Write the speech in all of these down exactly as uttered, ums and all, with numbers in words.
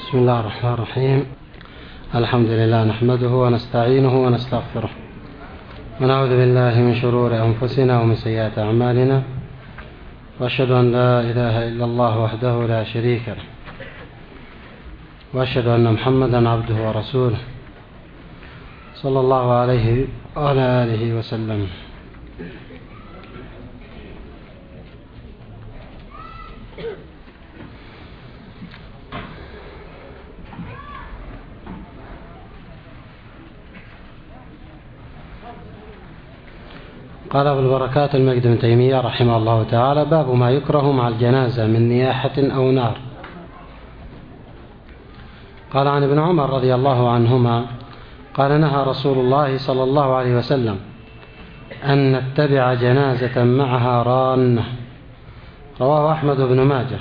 بسم الله الرحمن الرحيم. الحمد لله نحمده ونستعينه ونستغفره ونعوذ بالله من شرور أنفسنا ومن سيئات أعمالنا، وأشهد أن لا إله إلا الله وحده لا شريك له، وأشهد أن محمدا عبده ورسوله صلى الله عليه وعلى آله وسلم. قال أبو البركات المجد بن تيمية رحمه الله تعالى: باب ما يكره مع الجنازة من نياحة أو نار. قال عن ابن عمر رضي الله عنهما قال: نهى رسول الله صلى الله عليه وسلم أن نتبع جنازة معها رانة. رواه أحمد بن ماجه.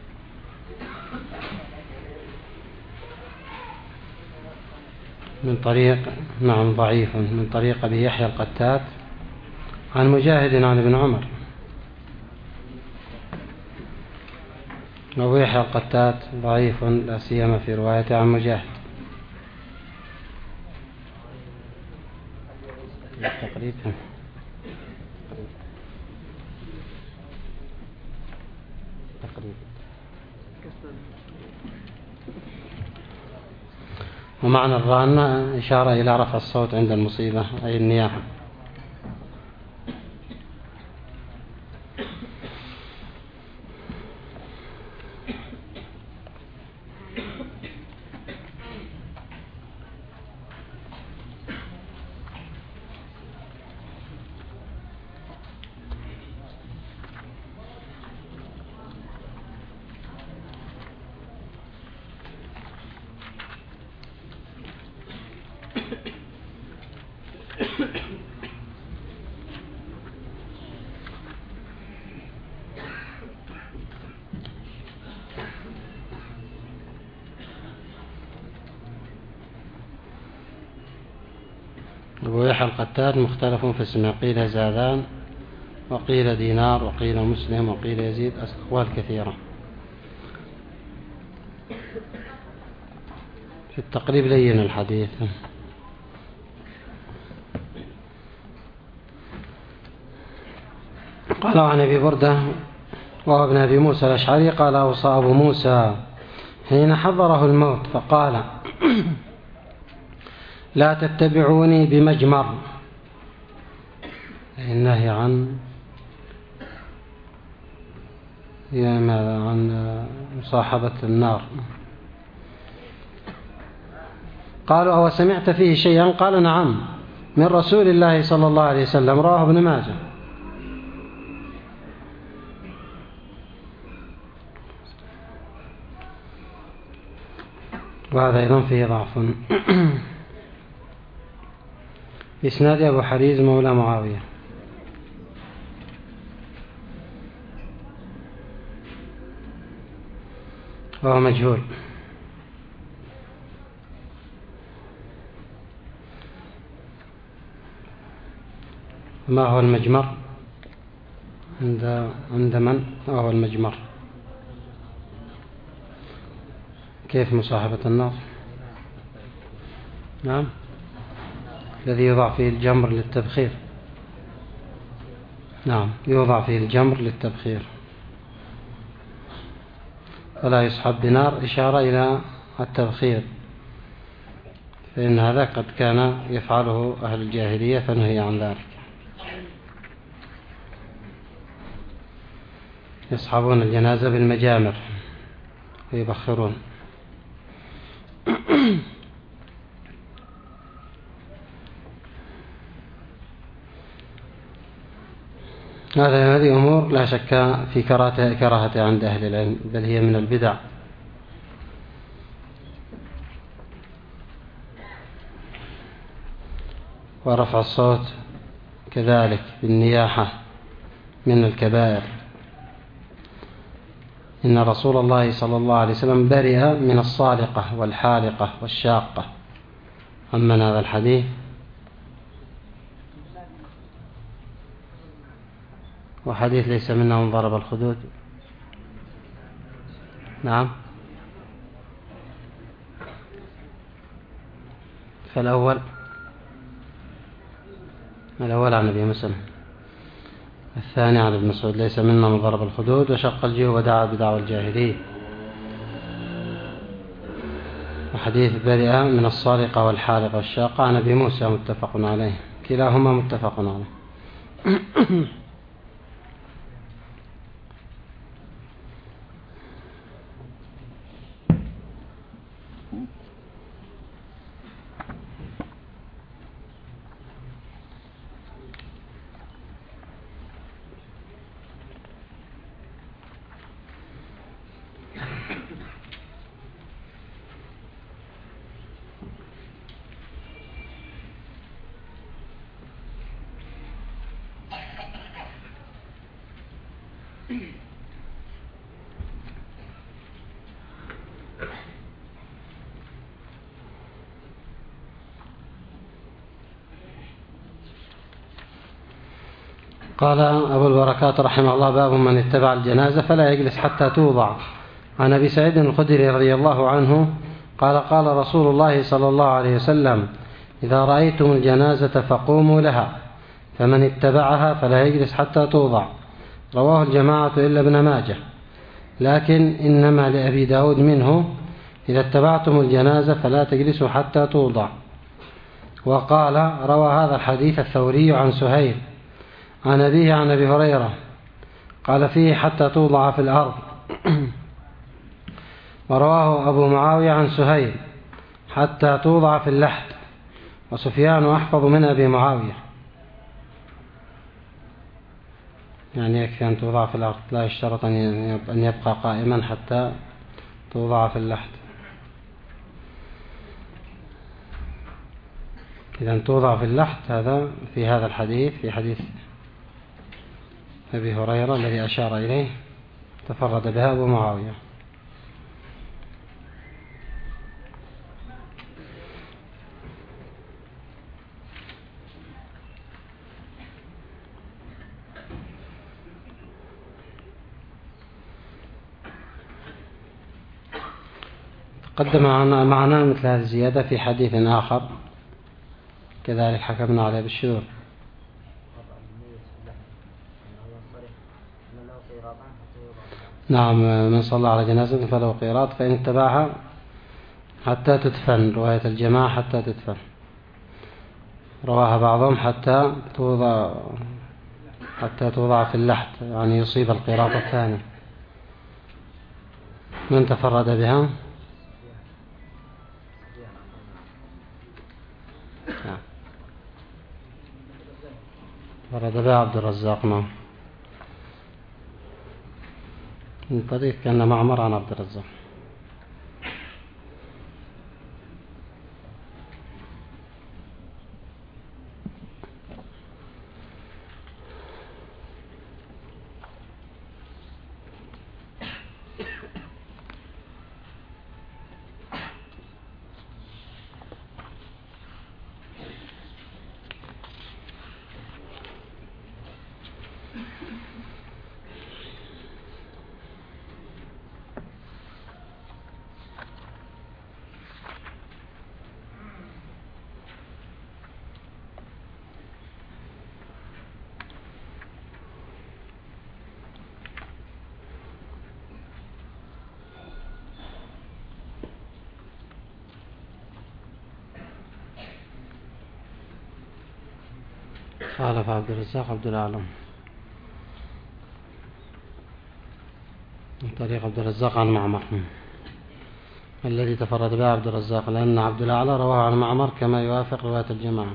من طريق نعم ضعيف من طريق أبي يحيى القتات عن مجاهد عن ابن عمر. أبو يحيى القتات ضعيف لا سيما في روايته عن مجاهد. تقريبا ومعنى الرانة إشارة إلى رفع الصوت عند المصيبة أي النياحة. أبو يحيى القتات مختلف في اسمه، قيل زادان وقيل دينار وقيل مسلم وقيل يزيد، أقوال كثيرة. في التقريب لين الحديث. قال عن أبي بردة وهو ابن أبي موسى الأشعري قال: أوصى أبو موسى حين حضره الموت فقال: لا تتبعوني بمجمر، النهي عن عن مصاحبة النار. قالوا: أو سمعت فيه شيئا؟ قال: نعم، من رسول الله صلى الله عليه وسلم. رواه ابن ماجه. وهذا أيضا فيه ضعف. إسناد أبو حريز مولى معاوية. وهو مجهول. ما هو المجمر عند عند من هو المجمر؟ كيف مصاحبة النار؟ نعم، الذي يوضع فيه الجمر للتبخير. نعم، يوضع فيه الجمر للتبخير، فلا يصحب بنار، إشارة إلى التبخير، فإن هذا قد كان يفعله أهل الجاهلية فنهي عن ذلك. يصحبون الجنازة بالمجامر ويبخرون. هذه أمور لا شك في كراهتها عند أهل العلم، بل هي من البدع. ورفع الصوت كذلك بالنياحة من الكبائر. إن رسول الله صلى الله عليه وسلم برئ من الصالقة والحالقة والشاقة. أما هذا الحديث وحديث ليس منا من ضرب الخدود. نعم فالأول الأول عن أبي مسلم، الثاني عن ابن مسعود ليس منا من ضرب الخدود وشق الجيوب ودعا بدعوى الجاهلية، وحديث برئ من الصارقة والحارقة والشاقة عن أبي موسى متفق عليه، كلاهما متفق عليه. قال أبو البركات رحمه الله: باب من اتبع الجنازة فلا يجلس حتى توضع. عن أبي سعيد الخدري رضي الله عنه قال: قال رسول الله صلى الله عليه وسلم: إذا رأيتم الجنازة فقوموا لها، فمن اتبعها فلا يجلس حتى توضع. رواه الجماعة إلا ابن ماجه، لكن إنما لأبي داود منه: إذا اتبعتم الجنازة فلا تجلسوا حتى توضع. وقال: روى هذا الحديث الثوري عن سهيل عن أبيه عن أبي هريرة قال فيه: حتى توضع في الأرض. ورواه أبو معاوية عن سهيل: حتى توضع في اللحد. وسفيان أحفظ من أبي معاوية، يعني يكفي أن توضع في الأرض، لا يشترط أن يبقى قائما حتى توضع في اللحد. إذا توضع في اللحد هذا في هذا الحديث، في حديث أبي هريرة الذي أشار إليه، تفرد بها أبو معاوية. قدم معنا مثل هذه الزيادة في حديث آخر كذلك حكمنا عليه بالشذوذ. نعم، من صلى على جنازة فله قيراط فإن اتبعها حتى تدفن. رواية الجماعة حتى تدفن، رواها بعضهم حتى توضع حتى توضع في اللحد، يعني يصيب القيراط الثاني. من تفرد بها؟ تفرد بها عبد الرزاق. نعم، من طريق كان معمر عن عبد الرزاق. خالف عبد الرزاق عبد الأعلم من طريق عبد الرزاق عن معمر، الذي تفرد به عبد الرزاق، لأن عبد الأعلى رواه عن معمر كما يوافق رواية الجماعة،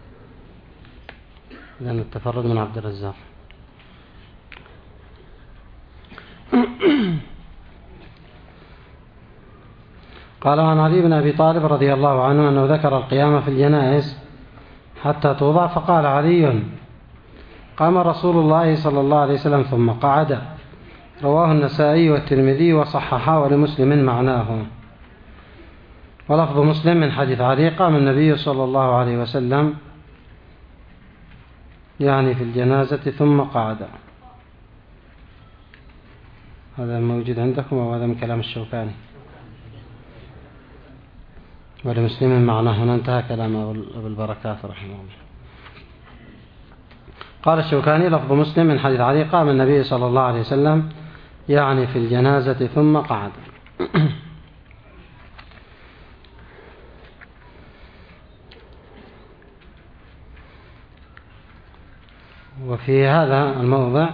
لأن التفرد من عبد الرزاق. قال عن علي بن أبي طالب رضي الله عنه أنه ذكر القيام في الجنائز حتى توضع، فقال علي: قام رسول الله صلى الله عليه وسلم ثم قعد. رواه النسائي والترمذي وصححه، ولمسلم معناه. ولفظ مسلم من حديث علي: قام النبي صلى الله عليه وسلم يعني في الجنازة ثم قعد. هذا موجود عندكم أو هذا من كلام الشوكاني؟ ولمسلم معناه. هنا انتهى كلام أبو البركات رحمه الله. قال الشوكاني: لفظ مسلم من حديث علي: قام النبي صلى الله عليه وسلم يعني في الجنازة ثم قعد. وفي هذا الموضع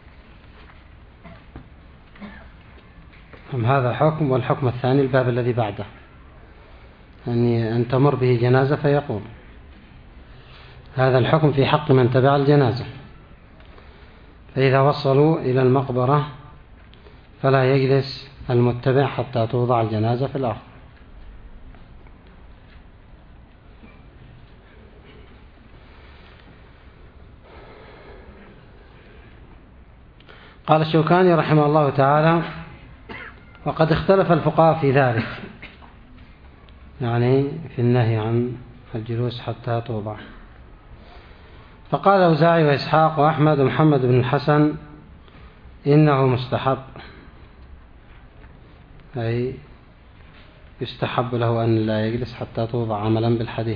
هذا حكم، والحكم الثاني الباب الذي بعده، يعني أن تمر به جنازة فيقوم. هذا الحكم في حق من تبع الجنازة، فإذا وصلوا إلى المقبرة فلا يجلس المتبع حتى توضع الجنازة في الأرض. قال الشوكاني رحمه الله تعالى: وقد اختلف الفقهاء في ذلك، يعني في النهي عن الجلوس حتى توضع. فقال الأوزاعي وإسحاق وأحمد ومحمد بن الحسن: إنه مستحب، أي يستحب له أن لا يجلس حتى توضع، عملا بالحديث،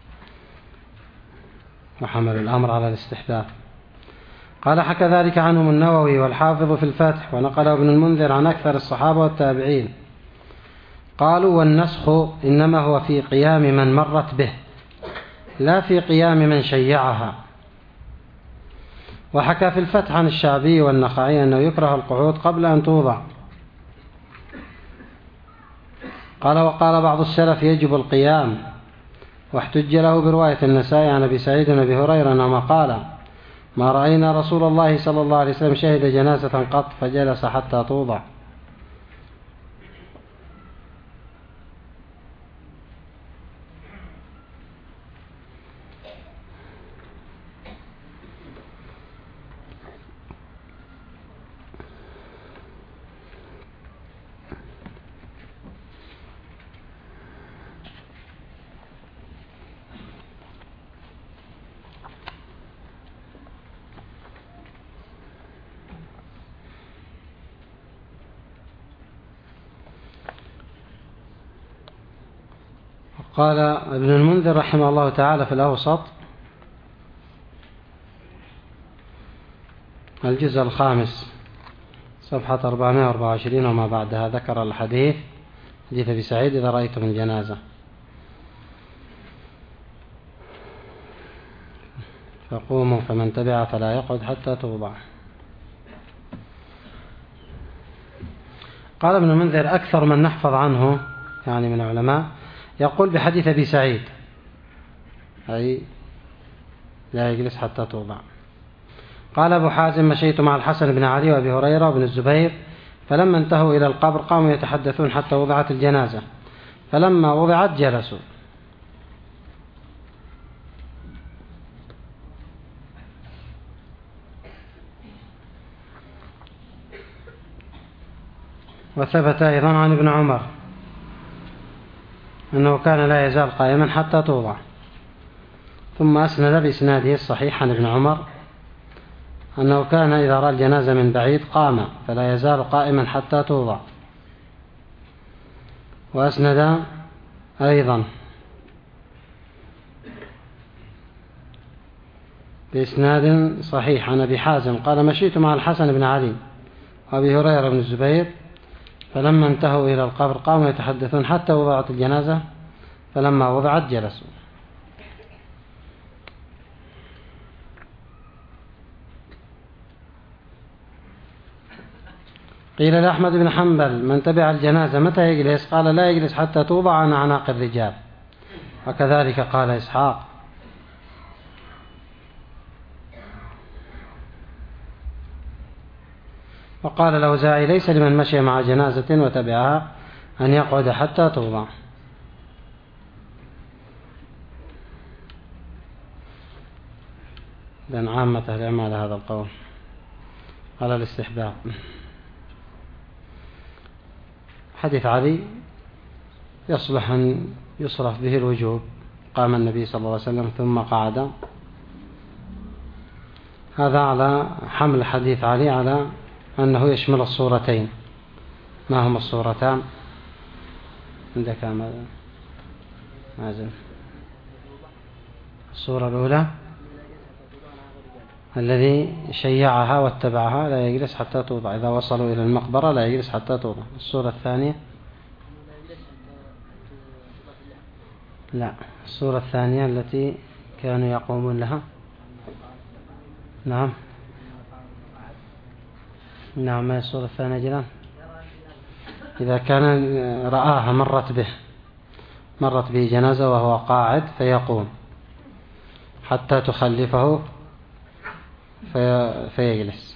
وحمل الأمر على الاستحباب. قال: حكى ذلك عنهم النووي والحافظ في الفتح، ونقله ابن المنذر عن أكثر الصحابة والتابعين. قالوا: والنسخ إنما هو في قيام من مرت به، لا في قيام من شيعها. وحكى في الفتح عن الشعبي والنخعي أنه يكره القعود قبل أن توضع. قال: وقال بعض السلف يجب القيام، واحتج له برواية النسائي عن أبي سعيد ونبي هريرة أنهما قال: ما رأينا رسول الله صلى الله عليه وسلم شهد جنازة قط فجلس حتى توضع. قال ابن المنذر رحمه الله تعالى في الأوسط الجزء الخامس صفحة أربعمائة وأربعة وعشرين وما بعدها، ذكر الحديث حديث أبي سعيد: إذا رأيتم الجنازة فقوموا فمن تبع فلا يقعد حتى توضع. قال ابن المنذر: أكثر من نحفظ عنه يعني من العلماء يقول بحديث أبي سعيد، أي لا يجلس حتى توضع. قال أبو حازم: مشيت مع الحسن بن علي وأبي هريرة وابن الزبير، فلما انتهوا إلى القبر قاموا يتحدثون حتى وضعت الجنازة، فلما وضعت جلسوا. وثبت أيضا عن ابن عمر أنه كان لا يزال قائما حتى توضع. ثم أسند بإسناده الصحيح عن ابن عمر أنه كان إذا رأى الجنازة من بعيد قام فلا يزال قائما حتى توضع. وأسند أيضا بإسناد صحيح عن أبي حازم قال: مشيت مع الحسن بن علي وأبي هريرة بن الزبير، فلما انتهوا إلى القبر قاموا يتحدثون حتى وضعت الجنازة، فلما وضعت جلسوا. قيل لأحمد بن حنبل: من تبع الجنازة متى يجلس؟ قال: لا يجلس حتى توضع عن أعناق الرجال. وكذلك قال إسحاق. وقال الأوزاعي: ليس لمن مشي مع جنازة وتبعها أن يقعد حتى توضع. لأن عامة العلماء هذا القول على الاستحباب. حديث علي يصلح أن يصرف به الوجوب: قام النبي صلى الله عليه وسلم ثم قعد. هذا على حمل حديث علي على أنه يشمل الصورتين. ما هما الصورتان عندك؟ ماذا عزم. الصورة الأولى الذي شيعها واتبعها لا يجلس حتى توضع، إذا وصلوا إلى المقبرة لا يجلس حتى توضع. الصورة الثانية لا، الصورة الثانية التي كانوا يقومون لها. نعم نعم، ما الصورة الثانية جلال؟ إذا كان رآها مرت به مرت به جنازة وهو قاعد فيقوم حتى تخلفه في فيجلس.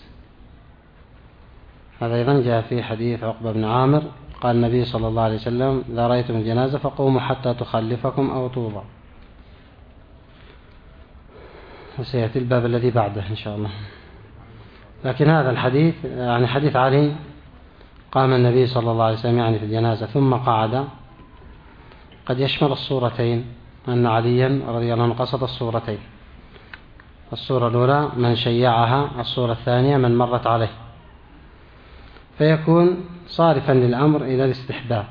هذا أيضا جاء في حديث عقبة بن عامر قال النبي صلى الله عليه وسلم: إذا رأيتم الجنازة فقوموا حتى تخلفكم أو توضع. وسيأتي الباب الذي بعده إن شاء الله. لكن هذا الحديث يعني حديث علي قام النبي صلى الله عليه وسلم يعني في الجنازة ثم قعد قد يشمل الصورتين، أن عليا رضي الله عنه قصد الصورتين. الصورة الأولى من شيعها، الصورة الثانية من مرت عليه، فيكون صارفا للأمر إلى الاستحباب.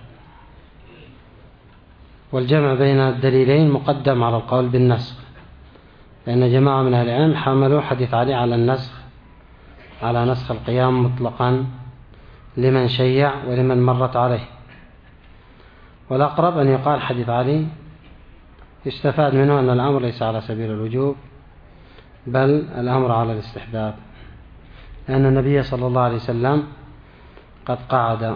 والجمع بين الدليلين مقدم على القول بالنسخ، لأن جماعة من أهل العلم حملوا حديث علي على النسخ، على نسخ القيام مطلقا لمن شيع ولمن مرت عليه. والأقرب أن يقال حديث علي يستفاد منه أن الأمر ليس على سبيل الوجوب بل الأمر على الاستحباب، لأن النبي صلى الله عليه وسلم قد قعد.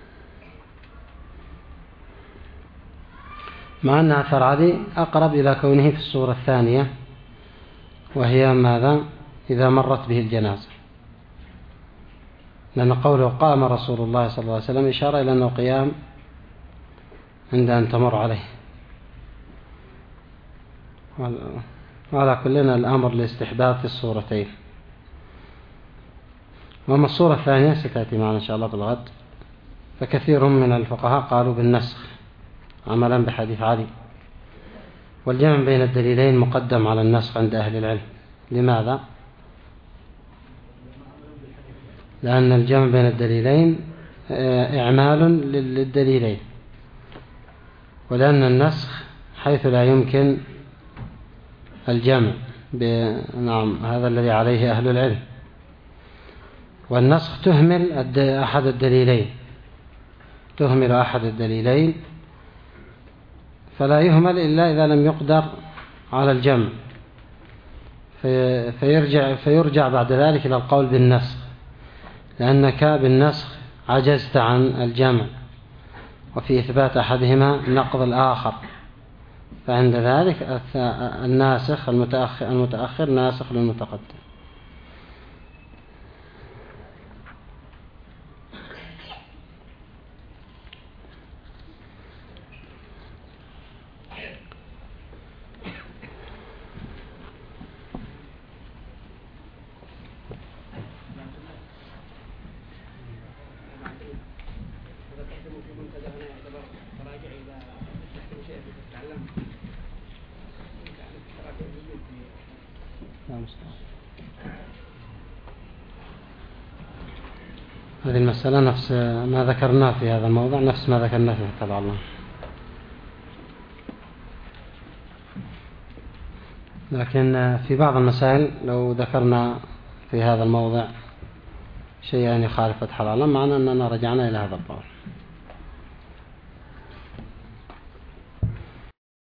مع أن أثر علي أقرب إلى كونه في الصورة الثانية، وهي ماذا؟ إذا مرت به الجنازة، لأن قوله قام رسول الله صلى الله عليه وسلم إشارة إلى أنه قيام عند أن تمر عليه. وعلى كلنا الأمر لاستحباب في الصورتين. وأما الصورة الثانية ستأتي معنا إن شاء الله بالغد، فكثير من الفقهاء قالوا بالنسخ عملا بحديث علي. والجمع بين الدليلين مقدم على النسخ عند أهل العلم. لماذا؟ لأن الجمع بين الدليلين إعمال للدليلين، ولأن النسخ حيث لا يمكن الجمع نعم هذا الذي عليه أهل العلم. والنسخ تهمل أحد الدليلين تهمل أحد الدليلين فلا يهمل إلا إذا لم يقدر على الجمع، في فيرجع, فيرجع بعد ذلك إلى القول بالنسخ، لأنك بالنسخ عجزت عن الجمع، وفي إثبات أحدهما نقض الآخر، فعند ذلك الناسخ المتأخر, المتأخر ناسخ للمتقدم. هذه المسألة نفس ما ذكرناه في هذا الموضوع، نفس ما ذكرناه في تبع الله. لكن في بعض المسائل لو ذكرنا في هذا الموضع شيئا يخالف فتح الله، معنى أننا رجعنا إلى هذا القول.